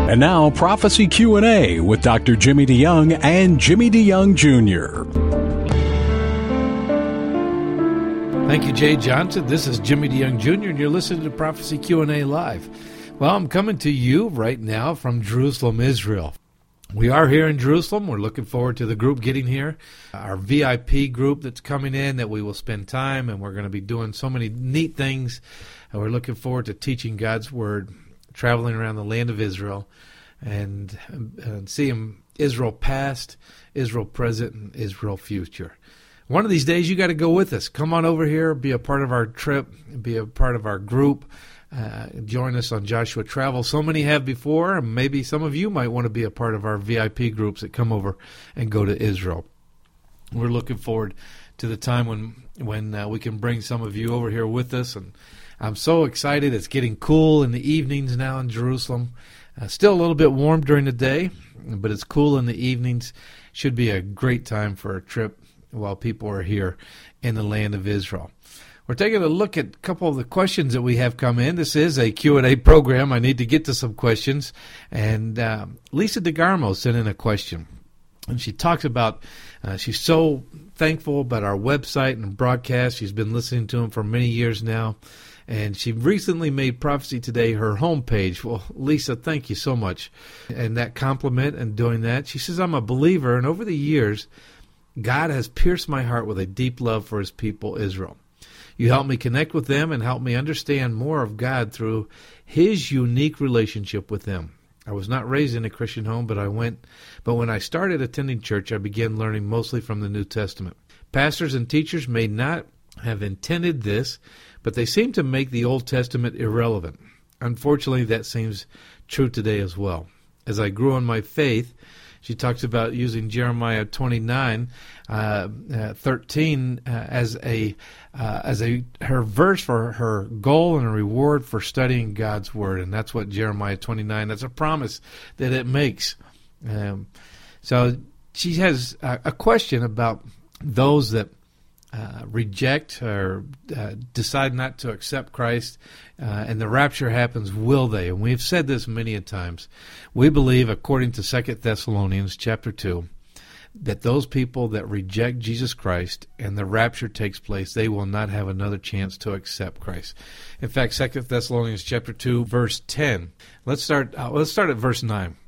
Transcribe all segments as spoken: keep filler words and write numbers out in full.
And now, Prophecy Q and A with Doctor Jimmy DeYoung and Jimmy DeYoung Junior Thank you, Jay Johnson. This is Jimmy DeYoung Junior, and you're listening to Prophecy Q and A Live. Well, I'm coming to you right now from Jerusalem, Israel. We are here in Jerusalem. We're looking forward to the group getting here. Our V I P group that's coming in, that we will spend time, and we're going to be doing so many neat things. And we're looking forward to teaching God's Word, traveling around the land of Israel, and, and seeing Israel past, Israel present, and Israel future. One of these days, you got to go with us. Come on over here, be a part of our trip, be a part of our group. Uh, join us on Joshua Travel. So many have before, and maybe some of you might want to be a part of our V I P groups that come over and go to Israel. We're looking forward to the time when when uh, we can bring some of you over here with us, and I'm so excited. It's getting cool in the evenings now in Jerusalem. Uh, still a little bit warm during the day, but it's cool in the evenings. Should be a great time for a trip while people are here in the land of Israel. We're taking a look at a couple of the questions that we have come in. This is a Q and A program. I need to get to some questions. And uh, Lisa DeGarmo sent in a question. And she talks about, uh, she's so thankful about our website and broadcast. She's been listening to them for many years now. And she recently made Prophecy Today her homepage. Well, Lisa, thank you so much. And that compliment and doing that. She says, I'm a believer, and over the years, God has pierced my heart with a deep love for his people, Israel. You help me connect with them and help me understand more of God through his unique relationship with them. I was not raised in a Christian home, but I went. But when I started attending church, I began learning mostly from the New Testament. Pastors and teachers may not have intended this, but they seem to make the Old Testament irrelevant. Unfortunately, that seems true today as well. As I grew in my faith, she talks about using Jeremiah twenty-nine, uh, uh, thirteen uh, as a uh, as a her verse for her goal and a reward for studying God's Word, and that's what Jeremiah twenty-nine. That's a promise that it makes. Um, so she has a, a question about those that uh, reject or uh, decide not to accept Christ, uh, and the rapture happens, will they? And we've said this many a times. We believe, according to Second Thessalonians chapter two, that those people that reject Jesus Christ and the rapture takes place, they will not have another chance to accept Christ. In fact, Second Thessalonians chapter two, verse ten. Let's start. Uh, let's start at verse nine.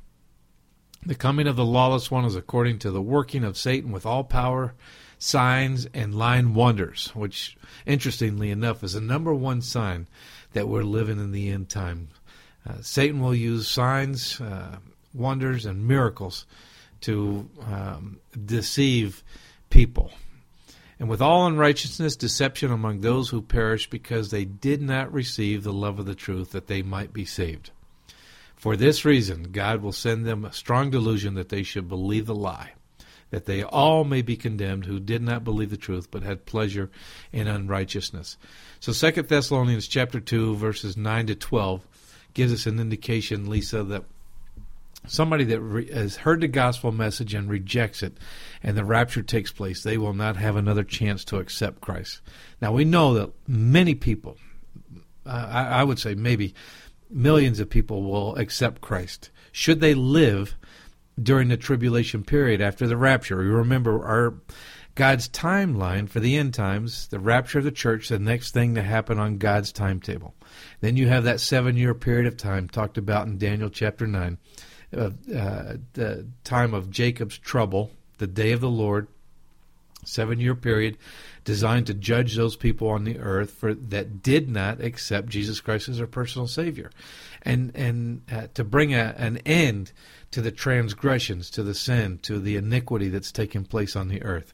The coming of the lawless one is according to the working of Satan with all power, signs, and lying wonders, which, interestingly enough, is the number one sign that we're living in the end time. Uh, Satan will use signs, uh, wonders, and miracles to um, deceive people. And with all unrighteousness, deception among those who perish because they did not receive the love of the truth that they might be saved. For this reason, God will send them a strong delusion that they should believe the lie, that they all may be condemned who did not believe the truth but had pleasure in unrighteousness. So Second Thessalonians chapter two, verses nine to twelve, gives us an indication, Lisa, that somebody that re- has heard the gospel message and rejects it, and the rapture takes place, they will not have another chance to accept Christ. Now, we know that many people, uh, I, I would say maybe millions of people, will accept Christ should they live during the tribulation period after the rapture. You remember our God's timeline for the end times, the rapture of the church, the next thing to happen on God's timetable. Then you have that seven-year period of time talked about in Daniel chapter nine, uh, uh, the time of Jacob's trouble, the day of the Lord, seven-year period designed to judge those people on the earth for that did not accept Jesus Christ as their personal Savior, and and uh, to bring a, an end to the transgressions, to the sin, to the iniquity that's taking place on the earth.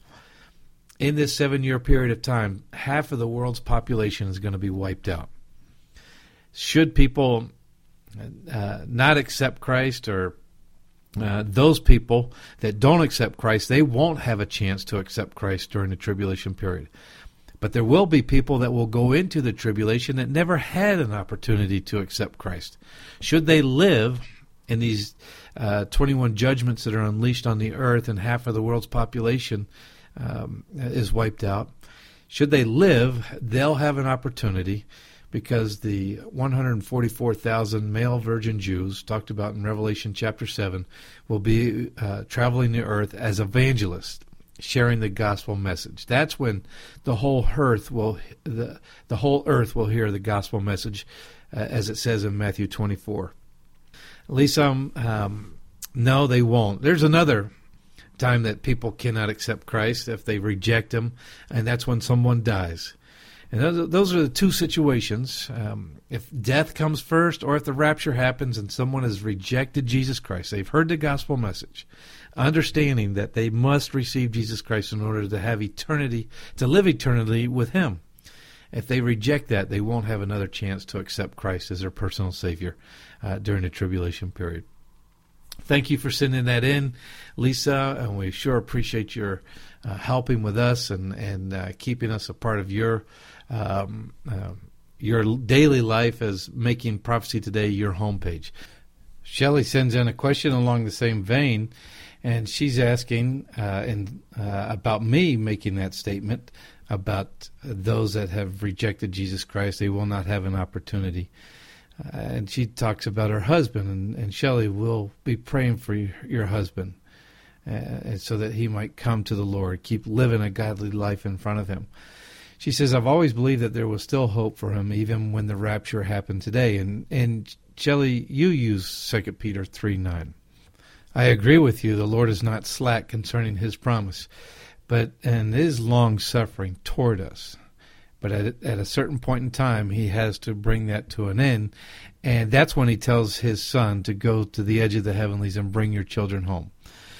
In this seven-year period of time, half of the world's population is going to be wiped out. Should people uh, not accept Christ, or uh, those people that don't accept Christ, they won't have a chance to accept Christ during the tribulation period. But there will be people that will go into the tribulation that never had an opportunity to accept Christ. Should they live in these uh, twenty-one judgments that are unleashed on the earth, and half of the world's population um, is wiped out, should they live, they'll have an opportunity, because the one hundred forty-four thousand male virgin Jews, talked about in Revelation chapter seven, will be uh, traveling the earth as evangelists, sharing the gospel message. That's when the whole earth will the, the whole earth will hear the gospel message, uh, as it says in Matthew twenty-four. At least um, um, no, they won't. There's another time that people cannot accept Christ if they reject him, and that's when someone dies. And those, those are the two situations. Um, if death comes first, or if the rapture happens and someone has rejected Jesus Christ, they've heard the gospel message, understanding that they must receive Jesus Christ in order to have eternity, to live eternity with him. If they reject that, they won't have another chance to accept Christ as their personal Savior uh, during the tribulation period. Thank you for sending that in, Lisa, and we sure appreciate your uh, helping with us and, and uh, keeping us a part of your um, uh, your daily life as making Prophecy Today your homepage. Shelley sends in a question along the same vein, and she's asking uh, in, uh, about me making that statement about those that have rejected Jesus Christ. They will not have an opportunity. Uh, and she talks about her husband, and, and Shelley will be praying for your, your husband uh, so that he might come to the Lord, keep living a godly life in front of him. She says, I've always believed that there was still hope for him even when the rapture happened today. And, and Shelley, you use Second Peter three nine. I agree with you. The Lord is not slack concerning his promise, but and is long-suffering toward us. But at, at a certain point in time, he has to bring that to an end. And that's when he tells his son to go to the edge of the heavenlies and bring your children home.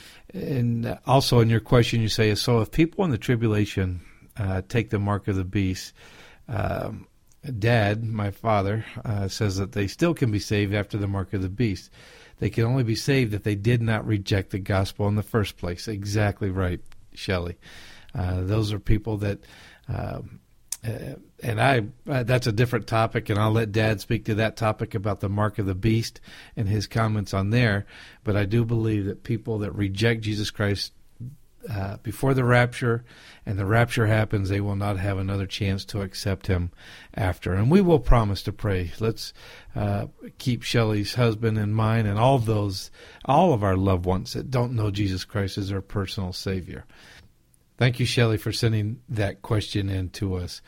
And also in your question, you say, so if people in the tribulation uh, take the mark of the beast, um, Dad, my father, uh, says that they still can be saved after the mark of the beast. They can only be saved if they did not reject the gospel in the first place. Exactly right, Shelley. Uh, those are people that... Uh, Uh, and I uh, that's a different topic, and I'll let Dad speak to that topic about the mark of the beast and his comments on there. But I do believe that people that reject Jesus Christ uh, before the rapture, and the rapture happens, they will not have another chance to accept him after. And we will promise to pray. Let's uh, keep Shelley's husband in mind, and all those, all of our loved ones that don't know Jesus Christ as their personal Savior. Thank you, Shelley, for sending that question in to us.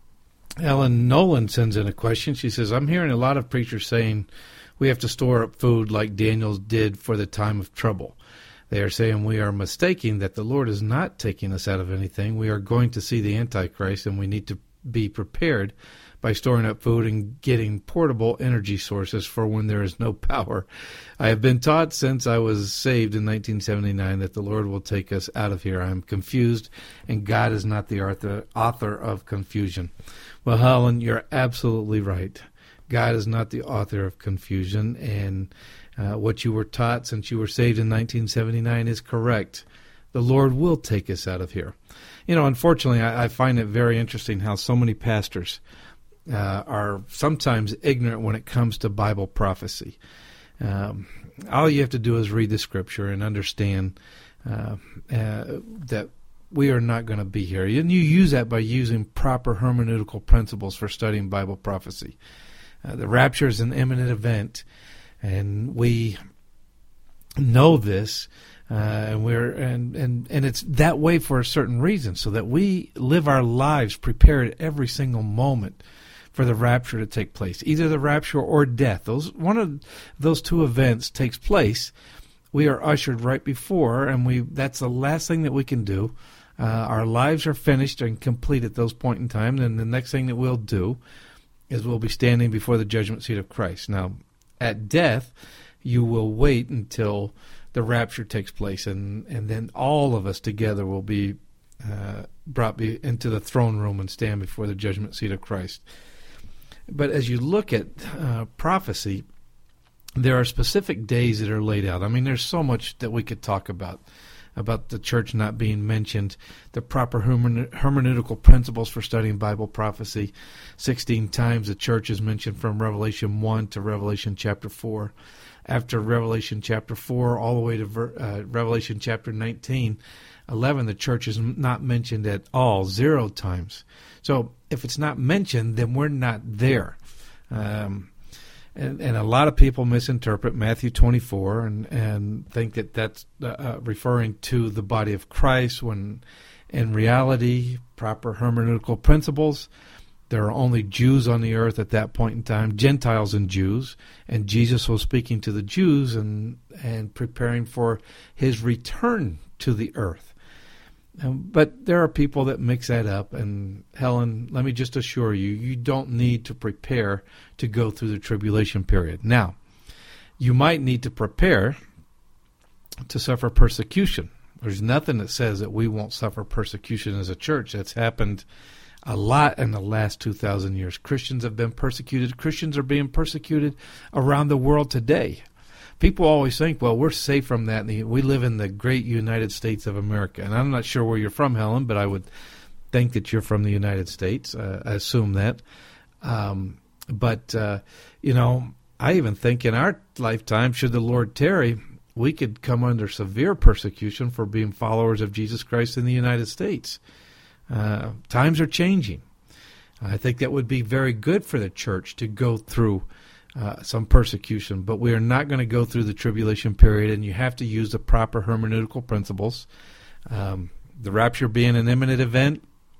Ellen Nolan sends in a question. She says, I'm hearing a lot of preachers saying we have to store up food like Daniel did for the time of trouble. They are saying we are mistaking that the Lord is not taking us out of anything. We are going to see the Antichrist, and we need to be prepared by storing up food and getting portable energy sources for when there is no power. I have been taught since I was saved in nineteen seventy-nine that the Lord will take us out of here. I am confused, and God is not the author, author of confusion. Well, Helen, you're absolutely right. God is not the author of confusion, and uh, what you were taught since you were saved in nineteen seventy-nine is correct. The Lord will take us out of here. You know, unfortunately, I, I find it very interesting how so many pastors Uh, are sometimes ignorant when it comes to Bible prophecy. Um, all you have to do is read the Scripture and understand uh, uh, that we are not going to be here. And you use that by using proper hermeneutical principles for studying Bible prophecy. Uh, the rapture is an imminent event, and we know this, uh, and we're and, and, and it's that way for a certain reason, so that we live our lives prepared every single moment for the rapture to take place, either the rapture or death. Those one of those two events takes place. We are ushered right before, and we that's the last thing that we can do. Uh, our lives are finished and complete at those point in time. Then the next thing that we'll do is we'll be standing before the judgment seat of Christ. Now, at death, you will wait until the rapture takes place, and, and then all of us together will be uh, brought be into the throne room and stand before the judgment seat of Christ. But as you look at uh, prophecy, there are specific days that are laid out. I mean, there's so much that we could talk about. about the church not being mentioned, the proper hermen- hermeneutical principles for studying Bible prophecy. sixteen times the church is mentioned from Revelation one to Revelation chapter four. After Revelation chapter four, all the way to ver- uh, Revelation chapter nineteen, eleven, the church is not mentioned at all, zero times. So if it's not mentioned, then we're not there. Um, and, and a lot of people misinterpret Matthew twenty-four and, and think that that's uh, referring to the body of Christ, when in reality, proper hermeneutical principles, there are only Jews on the earth at that point in time, Gentiles and Jews, and Jesus was speaking to the Jews and, and preparing for his return to the earth. Um, but there are people that mix that up, and Helen, let me just assure you, you don't need to prepare to go through the tribulation period. Now, you might need to prepare to suffer persecution. There's nothing that says that we won't suffer persecution as a church. That's happened a lot in the last two thousand years. Christians have been persecuted. Christians are being persecuted around the world today. People always think, well, we're safe from that. We live in the great United States of America. And I'm not sure where you're from, Helen, but I would think that you're from the United States. Uh, I assume that. Um, but, uh, you know, I even think in our lifetime, should the Lord tarry, we could come under severe persecution for being followers of Jesus Christ in the United States. Uh, times are changing. I think that would be very good for the church to go through Uh, some persecution, but we are not going to go through the tribulation period, and you have to use the proper hermeneutical principles. Um, the rapture being an imminent event,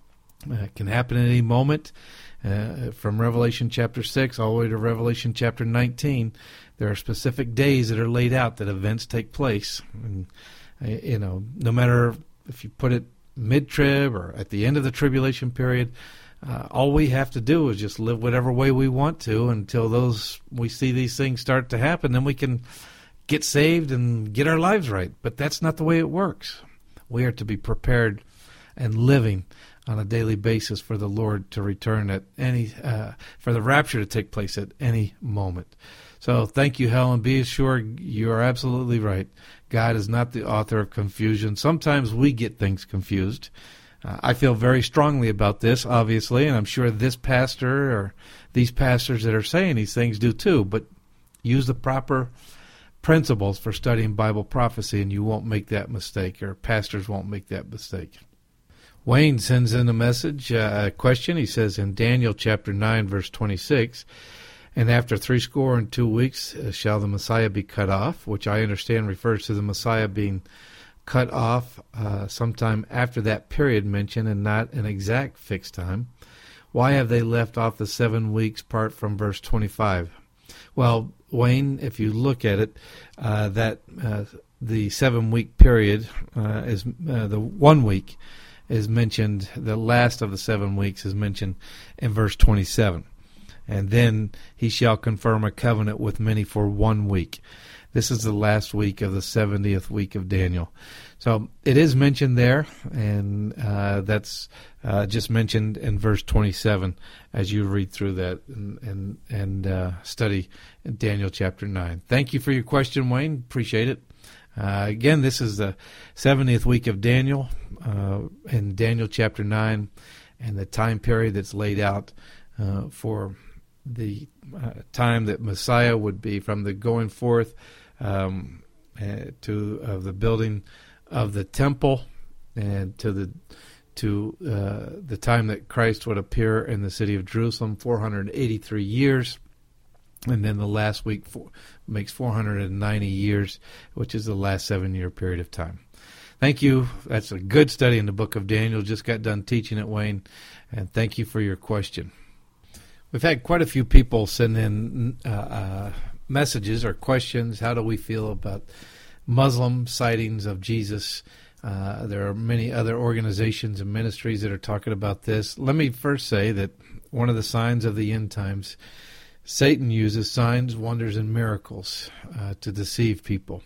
uh, can happen at any moment. Uh, from Revelation chapter six all the way to Revelation chapter nineteen, there are specific days that are laid out that events take place. And, uh, you know, no matter if you put it mid-trib or at the end of the tribulation period, Uh, all we have to do is just live whatever way we want to until those we see these things start to happen. Then we can get saved and get our lives right. But that's not the way it works. We are to be prepared and living on a daily basis for the Lord to return at any, uh, for the rapture to take place at any moment. So thank you, Helen. Be assured you are absolutely right. God is not the author of confusion. Sometimes we get things confused. Uh, I feel very strongly about this, obviously, and I'm sure this pastor or these pastors that are saying these things do too, but use the proper principles for studying Bible prophecy and you won't make that mistake, or pastors won't make that mistake. Wayne sends in a message, uh, a question. He says in Daniel chapter nine, verse twenty-six, and after three score and two weeks uh, shall the Messiah be cut off, which I understand refers to the Messiah being cut off uh, sometime after that period mentioned and not an exact fixed time. Why have they left off the seven weeks part from verse twenty-five? Well, Wayne, if you look at it, uh, that uh, the seven-week period uh, is uh, the one week is mentioned, the last of the seven weeks is mentioned in verse twenty-seven. And then he shall confirm a covenant with many for one week. This is the last week of the seventieth week of Daniel. So it is mentioned there, and uh, that's uh, just mentioned in verse twenty-seven as you read through that and and, and uh, study Daniel chapter nine. Thank you for your question, Wayne. Appreciate it. Uh, again, this is the seventieth week of Daniel uh, in Daniel chapter nine, and the time period that's laid out uh, for the uh, time that Messiah would be from the going forth um, uh, to of the building of the temple and to the to uh, the time that Christ would appear in the city of Jerusalem, four hundred eighty-three years. And then the last week for, makes four hundred ninety years, which is the last seven-year period of time. Thank you. That's a good study in the book of Daniel. Just got done teaching it, Wayne, and thank you for your question. We've had quite a few people send in uh, uh, messages or questions. How do we feel about Muslim sightings of Jesus? Uh, there are many other organizations and ministries that are talking about this. Let me first say that one of the signs of the end times, Satan uses signs, wonders, and miracles uh, to deceive people.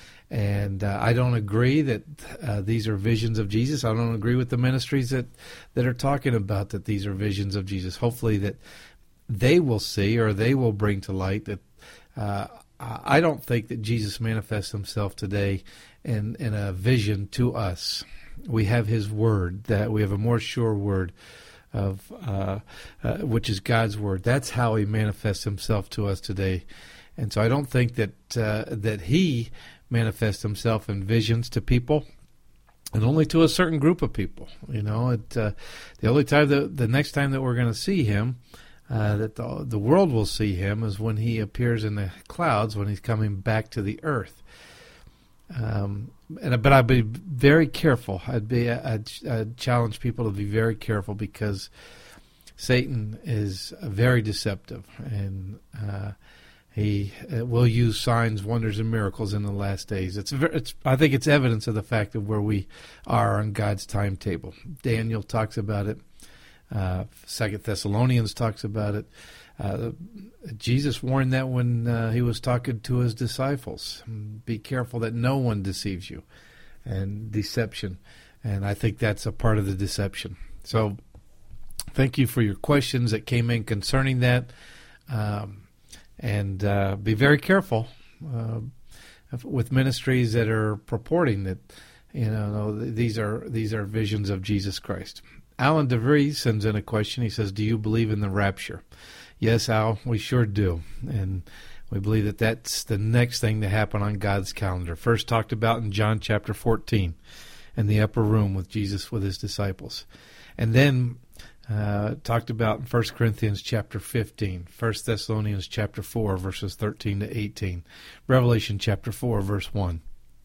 And uh, I don't agree that uh, these are visions of Jesus. I don't agree with the ministries that, that are talking about that these are visions of Jesus. Hopefully that they will see, or they will bring to light that uh, I don't think that Jesus manifests himself today in, in a vision to us. We have his word, that we have a more sure word of uh, uh, which is God's word. That's how he manifests himself to us today. And so I don't think that uh, that he manifests himself in visions to people, and only to a certain group of people. You know, it, uh, the only time that the next time that we're going to see him, uh, that the the world will see him, is when he appears in the clouds, when he's coming back to the earth. Um, and but I'd be very careful. I'd be I'd, I'd challenge people to be very careful, because Satan is very deceptive, and uh, he uh, will use signs, wonders, and miracles in the last days. It's it's I think it's evidence of the fact of where we are on God's timetable. Daniel talks about it. Uh, Second Thessalonians talks about it. Uh, Jesus warned that when uh, he was talking to his disciples. Be careful that no one deceives you, and deception. And I think that's a part of the deception. So thank you for your questions that came in concerning that. Um, and uh, be very careful uh, with ministries that are purporting that, you know, these are these are visions of Jesus Christ. Alan DeVries sends in a question. He says, do you believe in the rapture? Yes, Al, we sure do. And we believe that that's the next thing to happen on God's calendar. First talked about in John chapter fourteen in the upper room with Jesus with his disciples. And then uh, talked about in First Corinthians chapter fifteen, First Thessalonians chapter four, verses thirteen to eighteen, Revelation chapter four, verse one.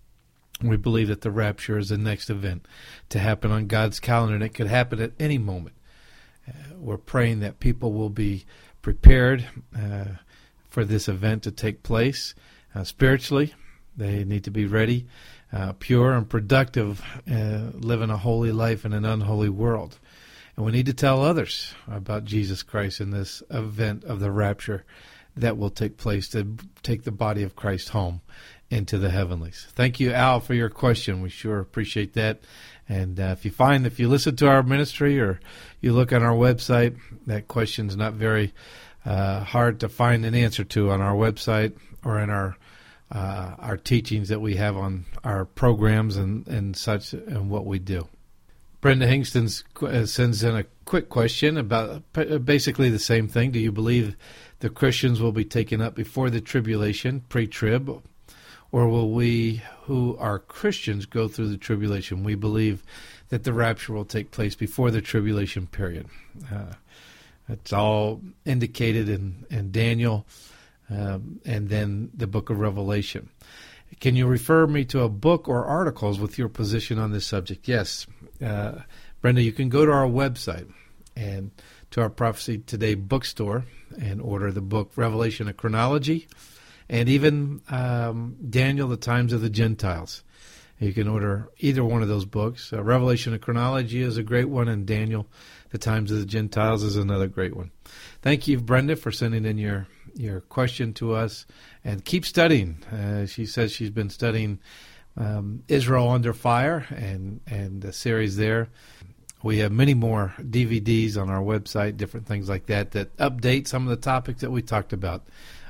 We believe that the rapture is the next event to happen on God's calendar, and it could happen at any moment. Uh, we're praying that people will be prepared uh, for this event to take place uh, spiritually. They need to be ready, uh, pure and productive, uh, living a holy life in an unholy world. And we need to tell others about Jesus Christ in this event of the rapture that will take place to take the body of Christ home into the heavenlies. Thank you, Al, for your question. We sure appreciate that. And uh, if you find, if you listen to our ministry or you look on our website, that question's not very uh, hard to find an answer to on our website or in our uh, our teachings that we have on our programs and, and such and what we do. Brenda Hingston uh, sends in a quick question about basically the same thing. Do you believe the Christians will be taken up before the tribulation, pre-trib, or will we who are Christians go through the tribulation? We believe that the rapture will take place before the tribulation period. Uh, it's all indicated in, in Daniel um, and then the book of Revelation. Can you refer me to a book or articles with your position on this subject? Yes. Uh, Brenda, you can go to our website and to our Prophecy Today bookstore and order the book Revelation, a Chronology, and even um, Daniel, the Times of the Gentiles. You can order either one of those books. Uh, Revelation, a Chronology is a great one, and Daniel, the Times of the Gentiles is another great one. Thank you, Brenda, for sending in your, your question to us. And keep studying. Uh, she says she's been studying um, Israel Under Fire and, and the series there. We have many more D V Ds on our website, different things like that, that update some of the topics that we talked about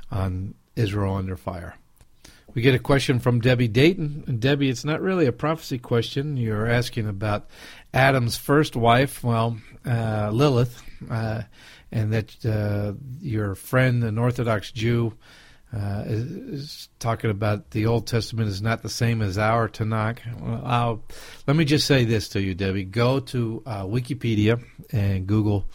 on Israel Under Fire. We get a question from Debbie Dayton. And Debbie, it's not really a prophecy question. You're asking about Adam's first wife, well, uh, Lilith, uh, and that uh, your friend, an Orthodox Jew, uh, is, is talking about the Old Testament is not the same as our Tanakh. Well, I'll, let me just say this to you, Debbie. Go to uh, Wikipedia and Google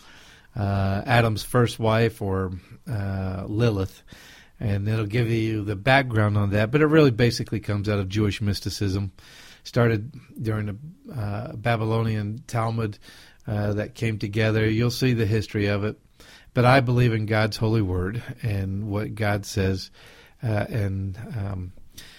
uh, Adam's first wife or uh, Lilith, and it'll give you the background on that. But it really basically comes out of Jewish mysticism. Started during the uh, Babylonian Talmud uh, that came together. You'll see the history of it. But I believe in God's holy word and what God says. Uh, and um,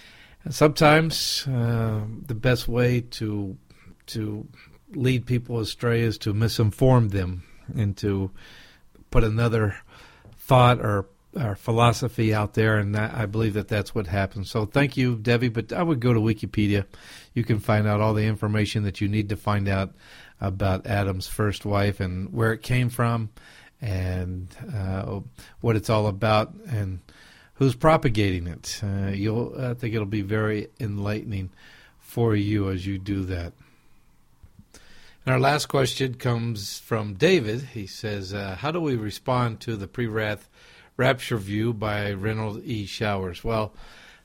sometimes uh, the best way to to lead people astray is to misinform them and to put another thought or our philosophy out there, and that, I believe that that's what happens. So thank you, Debbie, but I would go to Wikipedia. You can find out all the information that you need to find out about Adam's first wife and where it came from and uh, what it's all about and who's propagating it. Uh, you'll, I think it'll be very enlightening for you as you do that. And our last question comes from David. He says, uh, how do we respond to the pre-wrath rapture view by Reynold E. Showers? Well,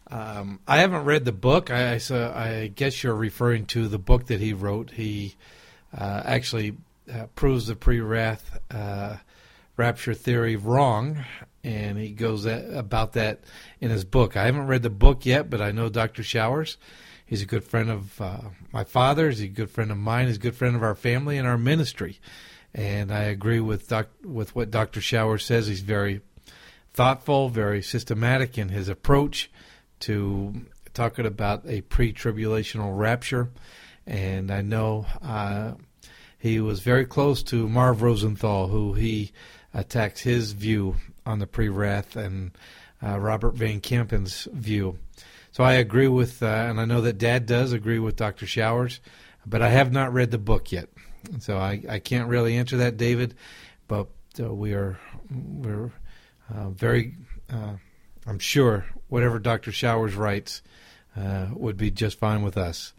um, I haven't read the book. I, so I guess you're referring to the book that he wrote. He uh, actually uh, proves the pre-wrath uh, rapture theory wrong, and he goes that, about that in his book. I haven't read the book yet, but I know Doctor Showers. He's a good friend of uh, my father's. He's a good friend of mine. He's a good friend of our family and our ministry. And I agree with doc- with what Doctor Showers says. He's very thoughtful, very systematic in his approach to talking about a pre-tribulational rapture. And I know uh, he was very close to Marv Rosenthal, who he attacks his view on the pre-wrath, and uh, Robert Van Kampen's view. So I agree with, uh, and I know that Dad does agree with Doctor Showers, but I have not read the book yet. So I, I can't really answer that, David, but uh, we are we're uh, very, uh, I'm sure whatever Doctor Showers writes uh, would be just fine with us.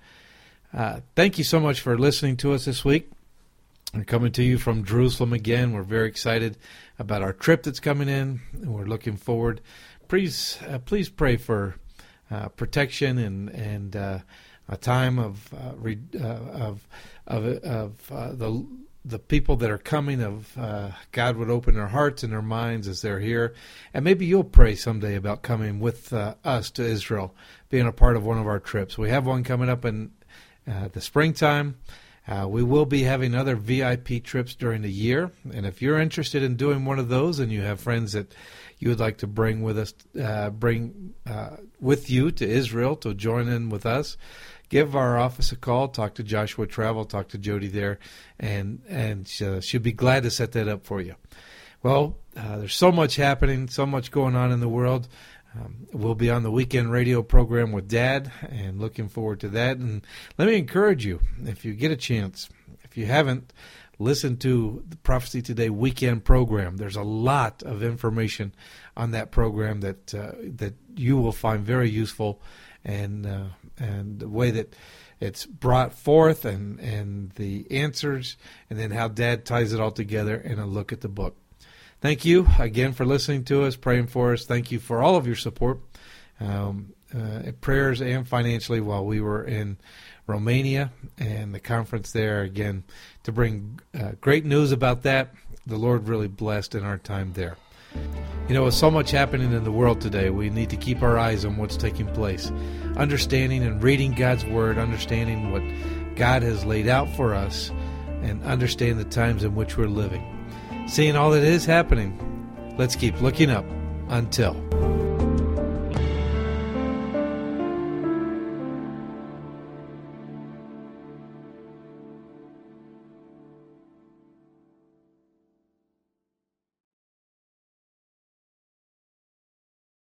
Uh, thank you so much for listening to us this week. We're coming to you from Jerusalem again. We're very excited about our trip that's coming in, and we're looking forward. Please, uh, please pray for Uh, protection and and uh, a time of uh, re, uh, of of, of uh, the the people that are coming. Of uh, God would open their hearts and their minds as they're here, and maybe you'll pray someday about coming with uh, us to Israel, being a part of one of our trips. We have one coming up in uh, the springtime. Uh, we will be having other V I P trips during the year, and if you're interested in doing one of those, and you have friends that you would like to bring with us, uh, bring uh, with you to Israel to join in with us, give our office a call. Talk to Joshua Travel. Talk to Jody there, and and uh, she'll be glad to set that up for you. Well, uh, there's so much happening, so much going on in the world. Um, we'll be on the weekend radio program with Dad, and looking forward to that. And let me encourage you, if you get a chance, if you haven't, listen to the Prophecy Today weekend program. There's a lot of information on that program that uh, that you will find very useful, and uh, and the way that it's brought forth, and, and the answers, and then how Dad ties it all together in a look at the book. Thank you again for listening to us, praying for us. Thank you for all of your support, um, uh, prayers and financially while we were in Romania and the conference there. Again, to bring uh, great news about that. The Lord really blessed in our time there. You know, with so much happening in the world today, we need to keep our eyes on what's taking place. Understanding and reading God's Word, understanding what God has laid out for us, and understand the times in which we're living. Seeing all that is happening, let's keep looking up until